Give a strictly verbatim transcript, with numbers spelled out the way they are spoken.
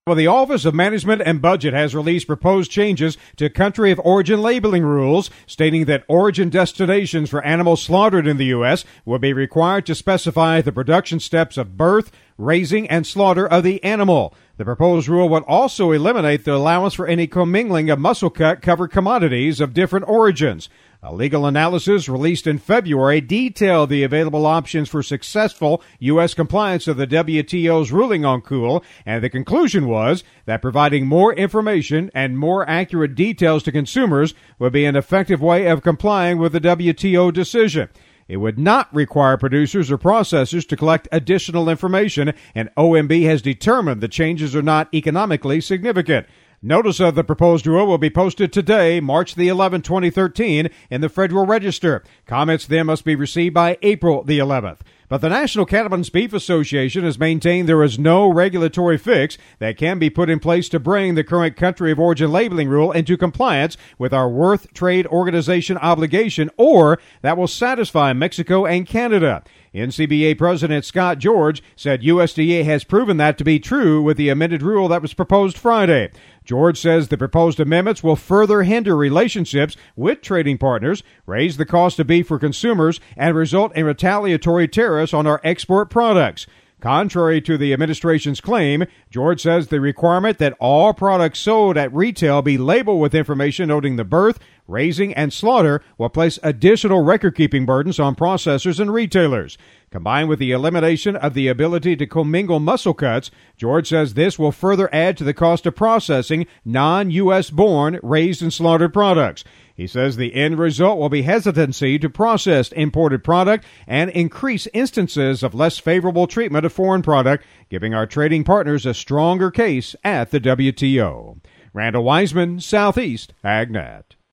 Well, the Office of Management and Budget has released proposed changes to country of origin labeling rules, stating that origin destinations for animals slaughtered in the U S will be required to specify the production steps of birth, raising, and slaughter of the animal. The proposed rule would also eliminate the allowance for any commingling of muscle cut covered commodities of different origins. A legal analysis released in February detailed the available options for successful U S compliance of the W T O's ruling on Cool, and the conclusion was that providing more information and more accurate details to consumers would be an effective way of complying with the W T O decision. It would not require producers or processors to collect additional information, and O M B has determined the changes are not economically significant. Notice of the proposed rule will be posted today, March the eleventh, twenty thirteen, in the Federal Register. Comments then must be received by April the eleventh. But the National Cattlemen's Beef Association has maintained there is no regulatory fix that can be put in place to bring the current country of origin labeling rule into compliance with our World Trade Organization obligation, or that will satisfy Mexico and Canada. N C B A President Scott George said U S D A has proven that to be true with the amended rule that was proposed Friday. George says the proposed amendments will further hinder relationships with trading partners, raise the cost of beef for consumers, and result in retaliatory tariffs on our export products. Contrary to the administration's claim, George says the requirement that all products sold at retail be labeled with information noting the birth, raising, and slaughter will place additional record-keeping burdens on processors and retailers. Combined with the elimination of the ability to commingle muscle cuts, George says this will further add to the cost of processing non-U S born, raised, and slaughtered products. He says the end result will be hesitancy to process imported product and increase instances of less favorable treatment of foreign product, giving our trading partners a stronger case at the W T O. Randall Wiseman, Southeast AgNet.